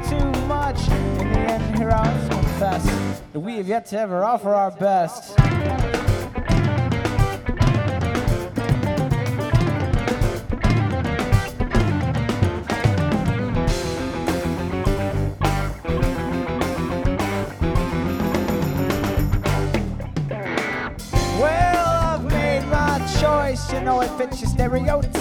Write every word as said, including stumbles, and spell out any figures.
too much. In the end, here I must confess that we have yet to ever offer our best. You know it fits your stereotype.